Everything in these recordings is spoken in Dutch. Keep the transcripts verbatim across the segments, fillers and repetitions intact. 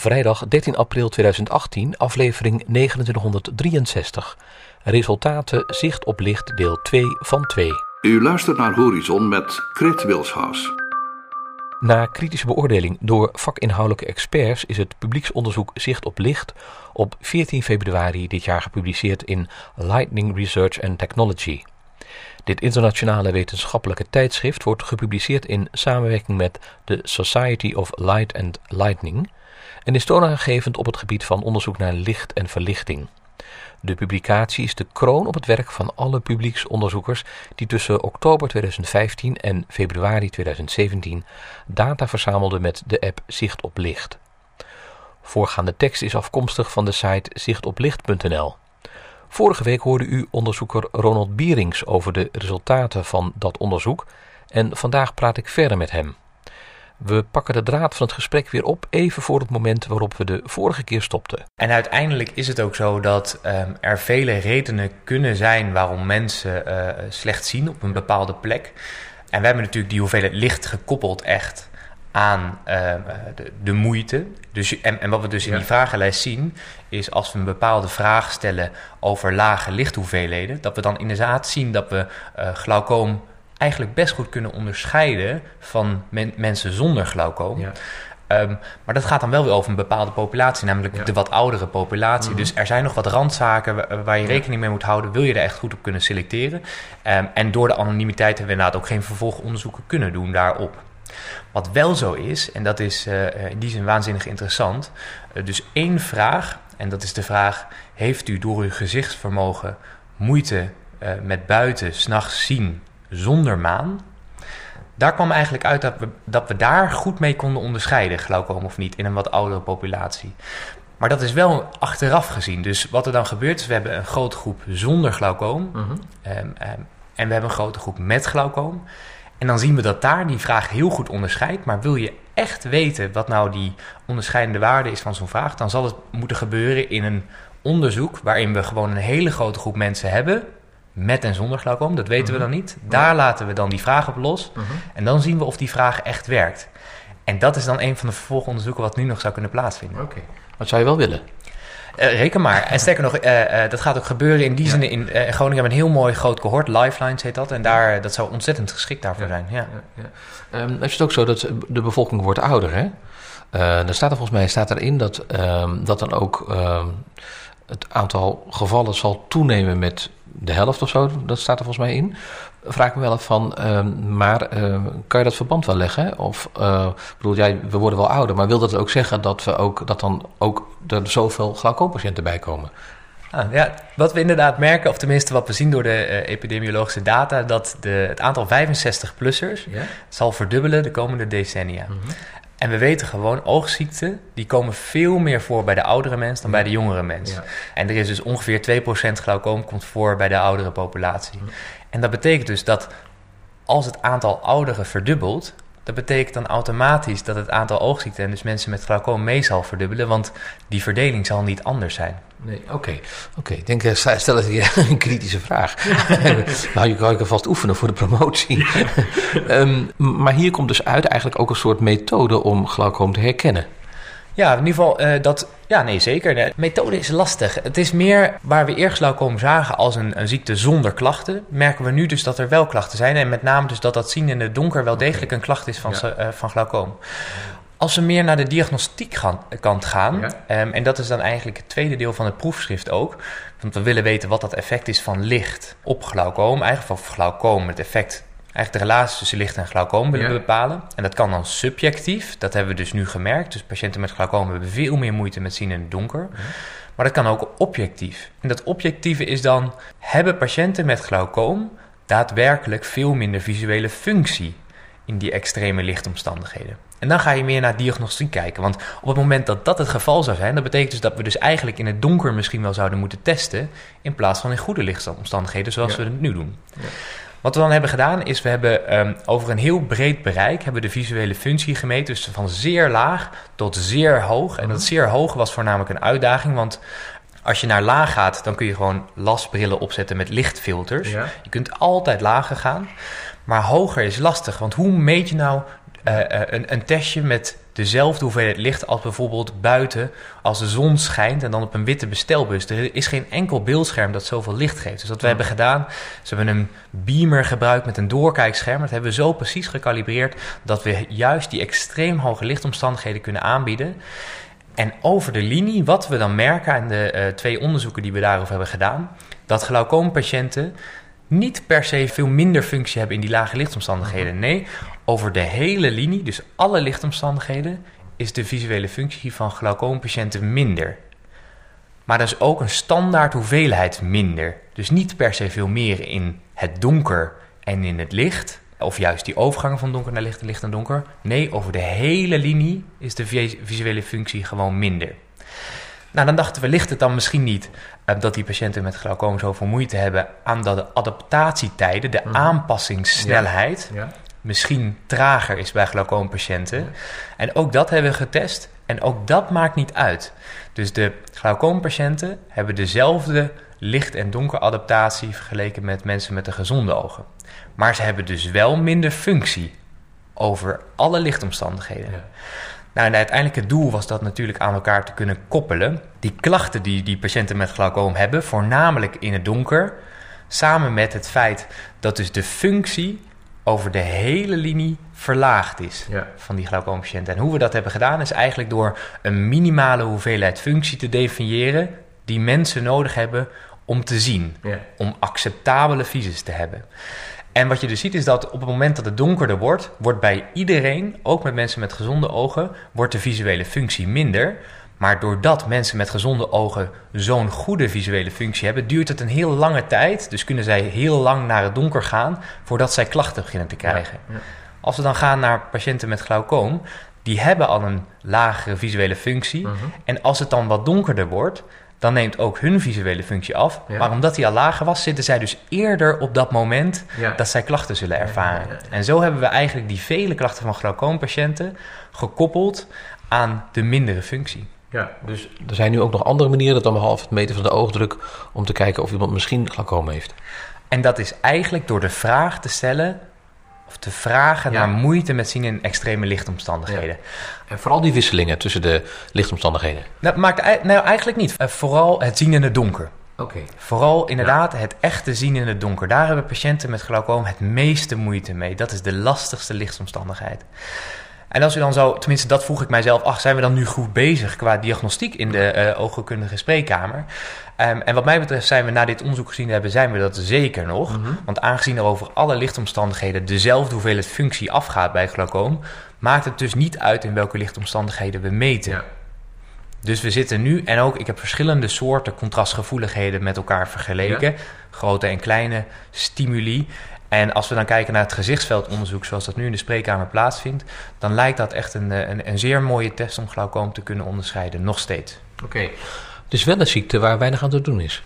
Vrijdag dertien april tweeduizend achttien, aflevering negenentwintighonderddrieënzestig. Resultaten zicht op licht deel twee van twee. U luistert naar Horizon met Krit Wilshuis. Na kritische beoordeling door vakinhoudelijke experts is het publieksonderzoek Zicht op Licht op veertien februari dit jaar gepubliceerd in Lightning Research and Technology. Dit internationale wetenschappelijke tijdschrift wordt gepubliceerd in samenwerking met de Society of Light and Lightning en is toonaangevend op het gebied van onderzoek naar licht en verlichting. De publicatie is de kroon op het werk van alle publieksonderzoekers die tussen oktober tweeduizend vijftien en februari tweeduizend zeventien data verzamelden met de app Zicht op Licht. Voorgaande tekst is afkomstig van de site zicht op licht punt n l. Vorige week hoorde u onderzoeker Ronald Bierings over de resultaten van dat onderzoek en vandaag praat ik verder met hem. We pakken de draad van het gesprek weer op even voor het moment waarop we de vorige keer stopten. En uiteindelijk is het ook zo dat um, er vele redenen kunnen zijn waarom mensen uh, slecht zien op een bepaalde plek. En we hebben natuurlijk die hoeveelheid licht gekoppeld echt aan uh, de, de moeite. Dus, en, en wat we dus in ja. die vragenlijst zien is als we een bepaalde vraag stellen over lage lichthoeveelheden, dat we dan inderdaad zien dat we uh, glaucoom eigenlijk best goed kunnen onderscheiden van men, mensen zonder glaucoom. Ja. Um, maar dat gaat dan wel weer over een bepaalde populatie, namelijk ja. de wat oudere populatie. Mm-hmm. Dus er zijn nog wat randzaken waar, waar je ja. rekening mee moet houden, wil je er echt goed op kunnen selecteren. Um, en door de anonimiteit hebben we inderdaad ook geen vervolgonderzoeken kunnen doen daarop. Wat wel zo is, en dat is uh, in die zin waanzinnig interessant, uh, dus één vraag, en dat is de vraag: heeft u door uw gezichtsvermogen moeite uh, met buiten 's nachts zien zonder maan? Daar kwam eigenlijk uit dat we, dat we daar goed mee konden onderscheiden, glaucoom of niet, in een wat oudere populatie. Maar dat is wel achteraf gezien. Dus wat er dan gebeurt is, we hebben een grote groep zonder glaucoom mm-hmm. um, um, en we hebben een grote groep met glaucoom. En dan zien we dat daar die vraag heel goed onderscheidt. Maar wil je echt weten wat nou die onderscheidende waarde is van zo'n vraag, dan zal het moeten gebeuren in een onderzoek waarin we gewoon een hele grote groep mensen hebben met en zonder glaucoom. Dat weten mm-hmm. we dan niet. Daar ja. laten we dan die vraag op los. Mm-hmm. En dan zien we of die vraag echt werkt. En dat is dan een van de vervolgonderzoeken wat nu nog zou kunnen plaatsvinden. Oké. Okay. Wat zou je wel willen? Uh, reken maar. En sterker nog, uh, uh, dat gaat ook gebeuren in die ja. zin. In uh, Groningen hebben we een heel mooi groot cohort. Lifelines heet dat. En daar, dat zou ontzettend geschikt daarvoor ja. zijn. Ja. Ja, ja. Um, is het ook zo dat de bevolking wordt ouder, hè? Uh, er staat er volgens mij staat erin dat, um, dat dan ook um, het aantal gevallen zal toenemen met de helft of zo. Dat staat er volgens mij in. Vraag ik me wel af van, um, maar uh, kan je dat verband wel leggen? Of, uh, bedoel jij, we worden wel ouder, maar wil dat ook zeggen dat we ook dat dan ook er zoveel glaucoompatiënten bij komen? Ah, ja, wat we inderdaad merken, of tenminste wat we zien door de uh, epidemiologische data, dat de, het aantal vijfenzestig-plussers ja? zal verdubbelen de komende decennia. Mm-hmm. En we weten gewoon, oogziekten, die komen veel meer voor bij de oudere mens dan ja. bij de jongere mens. Ja. En er is dus ongeveer twee procent glaucoom komt voor bij de oudere populatie. Ja. En dat betekent dus dat als het aantal ouderen verdubbelt, dat betekent dan automatisch dat het aantal oogziekten en dus mensen met glaucoom mee zal verdubbelen, want die verdeling zal niet anders zijn. Nee, oké. Okay. Okay. Ik denk, stel het hier een kritische vraag. Nou, je kan je vast oefenen voor de promotie. um, maar hier komt dus uit eigenlijk ook een soort methode om glaucoom te herkennen. Ja, in ieder geval, uh, dat, ja, nee, zeker. De methode is lastig. Het is meer waar we eerst glaucoom zagen als een, een ziekte zonder klachten, merken we nu dus dat er wel klachten zijn. En met name dus dat dat zien in het donker wel degelijk een klacht is van, ja. uh, van glaucoom. Als we meer naar de diagnostiekkant gaan, ja. um, en dat is dan eigenlijk het tweede deel van het proefschrift ook, want we willen weten wat dat effect is van licht op glaucoom, eigenlijk of glaucoom, het effect, eigenlijk de relatie tussen licht en glaucoom willen ja. we bepalen. En dat kan dan subjectief, dat hebben we dus nu gemerkt. Dus patiënten met glaucoom hebben veel meer moeite met zien in het donker. Ja. Maar dat kan ook objectief. En dat objectieve is dan, hebben patiënten met glaucoom daadwerkelijk veel minder visuele functie in die extreme lichtomstandigheden? En dan ga je meer naar diagnostiek kijken. Want op het moment dat dat het geval zou zijn, dat betekent dus dat we dus eigenlijk in het donker misschien wel zouden moeten testen, in plaats van in goede lichtomstandigheden zoals ja. we het nu doen. Ja. Wat we dan hebben gedaan is, we hebben um, over een heel breed bereik hebben de visuele functie gemeten. Dus van zeer laag tot zeer hoog. En dat zeer hoog was voornamelijk een uitdaging, want als je naar laag gaat, dan kun je gewoon lasbrillen opzetten met lichtfilters. Ja. Je kunt altijd lager gaan. Maar hoger is lastig, want hoe meet je nou uh, uh, een, een testje met dezelfde hoeveelheid licht als bijvoorbeeld buiten als de zon schijnt en dan op een witte bestelbus. Er is geen enkel beeldscherm dat zoveel licht geeft. Dus wat we hebben gedaan, ze hebben een beamer gebruikt met een doorkijkscherm. Dat hebben we zo precies gekalibreerd dat we juist die extreem hoge lichtomstandigheden kunnen aanbieden. En over de linie, wat we dan merken aan de uh, twee onderzoeken die we daarover hebben gedaan, dat glaucoompatiënten niet per se veel minder functie hebben in die lage lichtomstandigheden. Nee, over de hele linie, dus alle lichtomstandigheden, is de visuele functie van glaucoompatiënten minder. Maar dat is ook een standaard hoeveelheid minder. Dus niet per se veel meer in het donker en in het licht, of juist die overgang van donker naar licht en licht naar donker. Nee, over de hele linie is de visuele functie gewoon minder. Nou, dan dachten we, ligt het dan misschien niet uh, dat die patiënten met glaucoom zoveel moeite hebben aan dat de adaptatietijden, de mm-hmm. aanpassingssnelheid, ja. Ja. misschien trager is bij glaucoompatiënten. Ja. En ook dat hebben we getest en ook dat maakt niet uit. Dus de glaucoompatiënten hebben dezelfde licht- en donkeradaptatie vergeleken met mensen met de gezonde ogen. Maar ze hebben dus wel minder functie over alle lichtomstandigheden. Ja. Nou, en uiteindelijk het doel was dat natuurlijk aan elkaar te kunnen koppelen. Die klachten die die patiënten met glaucoom hebben, voornamelijk in het donker, samen met het feit dat dus de functie over de hele linie verlaagd is ja. van die glaucoompatiënten. En hoe we dat hebben gedaan is eigenlijk door een minimale hoeveelheid functie te definiëren die mensen nodig hebben om te zien, ja. om acceptabele visus te hebben. En wat je dus ziet is dat op het moment dat het donkerder wordt, wordt bij iedereen, ook met mensen met gezonde ogen, wordt de visuele functie minder. Maar doordat mensen met gezonde ogen zo'n goede visuele functie hebben, duurt het een heel lange tijd. Dus kunnen zij heel lang naar het donker gaan voordat zij klachten beginnen te krijgen. Ja, ja. Als we dan gaan naar patiënten met glaucoom, die hebben al een lagere visuele functie. Uh-huh. En als het dan wat donkerder wordt, dan neemt ook hun visuele functie af. Ja. Maar omdat die al lager was, zitten zij dus eerder op dat moment ja. dat zij klachten zullen ervaren. Ja, ja, ja. En zo hebben we eigenlijk die vele klachten van glaucoompatiënten gekoppeld aan de mindere functie. Ja, dus er zijn nu ook nog andere manieren dan behalve het meten van de oogdruk om te kijken of iemand misschien glaucoom heeft. En dat is eigenlijk door de vraag te stellen of te vragen ja. naar moeite met zien in extreme lichtomstandigheden. Ja. En vooral die wisselingen tussen de lichtomstandigheden. Dat maakt nou eigenlijk niet. Uh, vooral het zien in het donker. Okay. Vooral inderdaad ja. het echte zien in het donker. Daar hebben patiënten met glaucoom het meeste moeite mee. Dat is de lastigste lichtomstandigheid. En als u dan zo, tenminste dat vroeg ik mijzelf, ach, zijn we dan nu goed bezig qua diagnostiek in de uh, oogheelkundige spreekkamer? Um, en wat mij betreft zijn we na dit onderzoek gezien hebben, zijn we dat zeker nog. Mm-hmm. Want aangezien er over alle lichtomstandigheden dezelfde hoeveelheid functie afgaat bij glaucoom, maakt het dus niet uit in welke lichtomstandigheden we meten. Ja. Dus we zitten nu, en ook ik heb verschillende soorten contrastgevoeligheden met elkaar vergeleken. Ja. Grote en kleine stimuli. En als we dan kijken naar het gezichtsveldonderzoek zoals dat nu in de spreekkamer plaatsvindt, dan lijkt dat echt een, een, een zeer mooie test om glaucoom te kunnen onderscheiden, nog steeds. Oké, okay. Het is wel een ziekte waar weinig aan te doen is.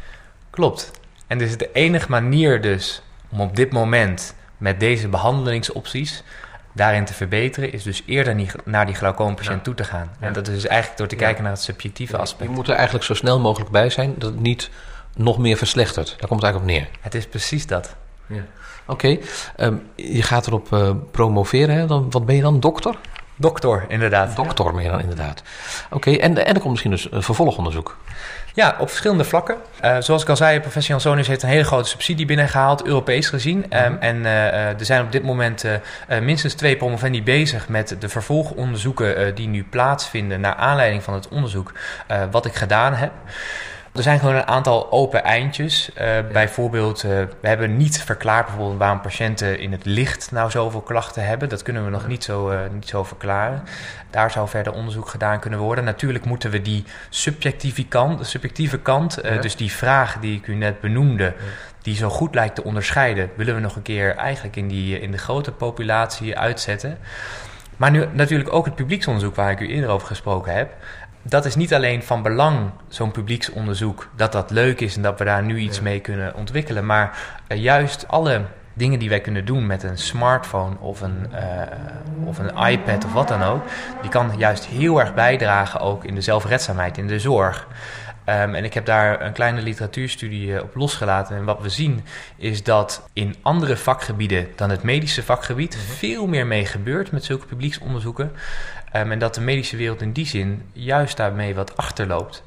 Klopt. En dus de enige manier dus om op dit moment met deze behandelingsopties daarin te verbeteren, is dus eerder naar die glaucoompatiënt ja. toe te gaan. Ja. En dat is dus eigenlijk door te ja. kijken naar het subjectieve ja, aspect. Je moet er eigenlijk zo snel mogelijk bij zijn dat het niet nog meer verslechtert. Daar komt het eigenlijk op neer. Het is precies dat. Ja. Oké, okay. um, je gaat erop uh, promoveren. Hè? Dan, wat ben je dan, dokter? Dokter, inderdaad. Dokter ben je dan inderdaad. Oké, okay. en, en er komt misschien dus een vervolgonderzoek. Ja, op verschillende vlakken. Uh, zoals ik al zei, professor Jansonius heeft een hele grote subsidie binnengehaald, Europees gezien. Um, mm-hmm. En uh, er zijn op dit moment uh, uh, minstens twee promovendi bezig met de vervolgonderzoeken uh, die nu plaatsvinden naar aanleiding van het onderzoek uh, wat ik gedaan heb. Er zijn gewoon een aantal open eindjes. Uh, ja. Bijvoorbeeld, uh, we hebben niet verklaard bijvoorbeeld waarom patiënten in het licht nou zoveel klachten hebben. Dat kunnen we nog ja. niet, zo, uh, niet zo verklaren. Daar zou verder onderzoek gedaan kunnen worden. Natuurlijk moeten we die subjectieve kant, de subjectieve kant, uh, ja. dus die vraag die ik u net benoemde, ja. die zo goed lijkt te onderscheiden, willen we nog een keer eigenlijk in, die, in de grote populatie uitzetten. Maar nu natuurlijk ook het publieksonderzoek waar ik u eerder over gesproken heb. Dat is niet alleen van belang, zo'n publieksonderzoek, dat dat leuk is en dat we daar nu iets ja. mee kunnen ontwikkelen. Maar uh, juist alle dingen die wij kunnen doen met een smartphone of een, uh, of een iPad of wat dan ook, die kan juist heel erg bijdragen ook in de zelfredzaamheid, in de zorg. Um, en ik heb daar een kleine literatuurstudie uh, op losgelaten. En wat we zien is dat in andere vakgebieden dan het medische vakgebied mm-hmm. veel meer mee gebeurt met zulke publieksonderzoeken. Um, en dat de medische wereld in die zin juist daarmee wat achterloopt.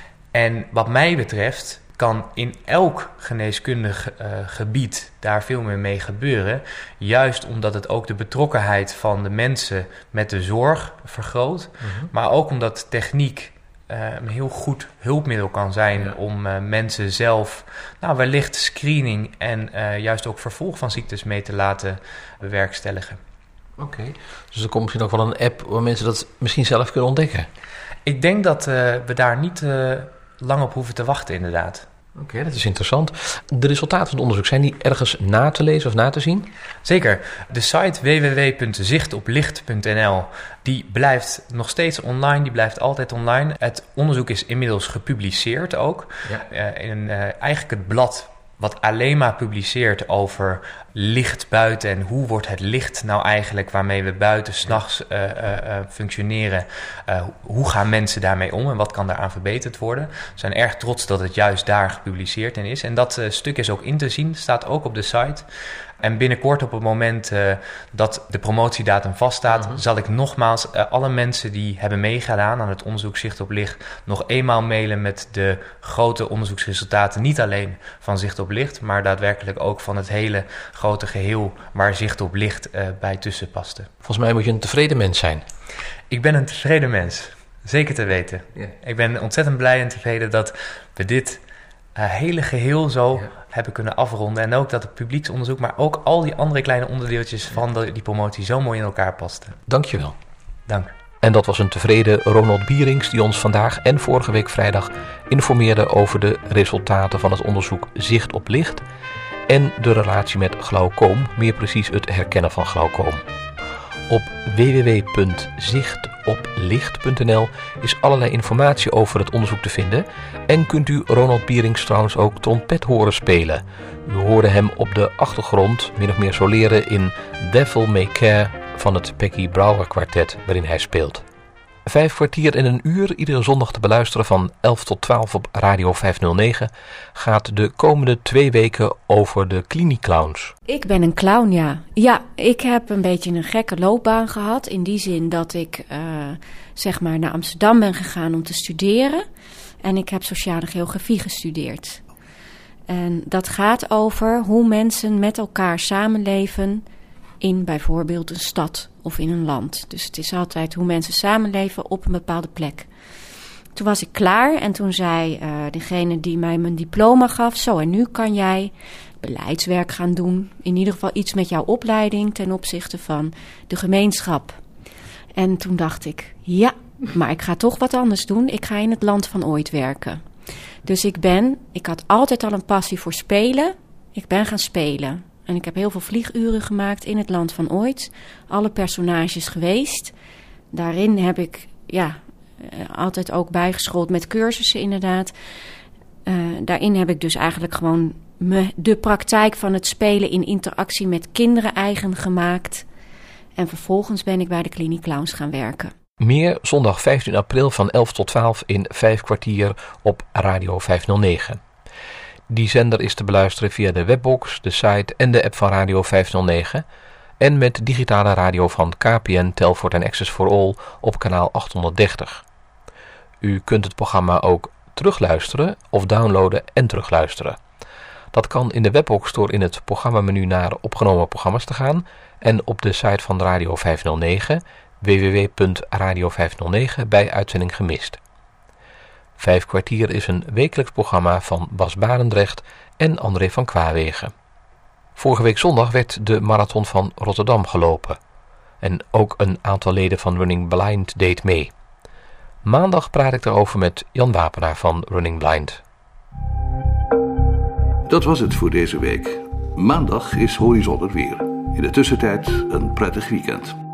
En wat mij betreft kan in elk geneeskundig uh, gebied daar veel meer mee gebeuren. Juist omdat het ook de betrokkenheid van de mensen met de zorg vergroot. Mm-hmm. Maar ook omdat techniek uh, een heel goed hulpmiddel kan zijn ja. om uh, mensen zelf nou, wellicht screening en uh, juist ook vervolg van ziektes mee te laten bewerkstelligen. Oké, okay. Dus er komt misschien ook wel een app waar mensen dat misschien zelf kunnen ontdekken. Ik denk dat uh, we daar niet uh, lang op hoeven te wachten, inderdaad. Oké, okay, dat is interessant. De resultaten van het onderzoek, zijn die ergens na te lezen of na te zien? Zeker. De site w w w punt zicht op licht punt n l die blijft nog steeds online, die blijft altijd online. Het onderzoek is inmiddels gepubliceerd ook. Ja. Uh, in uh, eigenlijk het blad wat alleen maar publiceert over licht buiten en hoe wordt het licht nou eigenlijk waarmee we buiten 's nachts uh, uh, uh, functioneren. Uh, hoe gaan mensen daarmee om en wat kan daaraan verbeterd worden? We zijn erg trots dat het juist daar gepubliceerd in is. En dat uh, stuk is ook in te zien, staat ook op de site. En binnenkort op het moment uh, dat de promotiedatum vaststaat, mm-hmm. zal ik nogmaals uh, alle mensen die hebben meegedaan aan het onderzoek Zicht op Licht nog eenmaal mailen met de grote onderzoeksresultaten. Niet alleen van Zicht op Licht, maar daadwerkelijk ook van het hele grote geheel waar Zicht op Licht uh, bij tussen paste. Volgens mij moet je een tevreden mens zijn. Ik ben een tevreden mens, zeker te weten. Yeah. Ik ben ontzettend blij en tevreden dat we dit uh, hele geheel zo yeah. hebben kunnen afronden. En ook dat het publieksonderzoek, maar ook al die andere kleine onderdeeltjes yeah. van de, die promotie zo mooi in elkaar pasten. Dankjewel. Dank. En dat was een tevreden Ronald Bierings die ons vandaag en vorige week vrijdag informeerde over de resultaten van het onderzoek Zicht op Licht en de relatie met glaucoom, meer precies het herkennen van glaucoom. Op w w w punt zicht op licht punt n l is allerlei informatie over het onderzoek te vinden en kunt u Ronald Bierings trouwens ook trompet horen spelen. U hoorde hem op de achtergrond min of meer soleren in Devil May Care van het Peggy Brouwer kwartet waarin hij speelt. Vijf kwartier in een uur, iedere zondag te beluisteren van elf tot twaalf op Radio vijfhonderdnegen, gaat de komende twee weken over de klinieclowns. Ik ben een clown, ja. Ja, ik heb een beetje een gekke loopbaan gehad. In die zin dat ik uh, zeg maar naar Amsterdam ben gegaan om te studeren. En ik heb sociale geografie gestudeerd. En dat gaat over hoe mensen met elkaar samenleven in bijvoorbeeld een stad of in een land. Dus het is altijd hoe mensen samenleven op een bepaalde plek. Toen was ik klaar en toen zei uh, degene die mij mijn diploma gaf, zo en nu kan jij beleidswerk gaan doen. In ieder geval iets met jouw opleiding ten opzichte van de gemeenschap. En toen dacht ik, ja, maar ik ga toch wat anders doen. Ik ga in het land van ooit werken. Dus ik ben, ik had altijd al een passie voor spelen. Ik ben gaan spelen. En ik heb heel veel vlieguren gemaakt in het land van ooit. Alle personages geweest. Daarin heb ik ja, altijd ook bijgeschoold met cursussen inderdaad. Uh, daarin heb ik dus eigenlijk gewoon me, de praktijk van het spelen in interactie met kinderen eigen gemaakt. En vervolgens ben ik bij de klinieclowns gaan werken. Meer zondag vijftien april van elf tot twaalf in vijf kwartier op Radio vijfhonderdnegen. Die zender is te beluisteren via de webbox, de site en de app van Radio vijfhonderdnegen en met digitale radio van K P N Telfort en Access for All op kanaal achthonderddertig. U kunt het programma ook terugluisteren of downloaden en terugluisteren. Dat kan in de webbox door in het programmamenu naar opgenomen programma's te gaan en op de site van Radio vijfhonderdnegen w w w punt radio vijfhonderdnegen bij uitzending gemist. Vijf kwartier is een wekelijks programma van Bas Barendrecht en André van Kwaawegen. Vorige week zondag werd de marathon van Rotterdam gelopen. En ook een aantal leden van Running Blind deed mee. Maandag praat ik daarover met Jan Wapenaar van Running Blind. Dat was het voor deze week. Maandag is Horizon er weer. In de tussentijd een prettig weekend.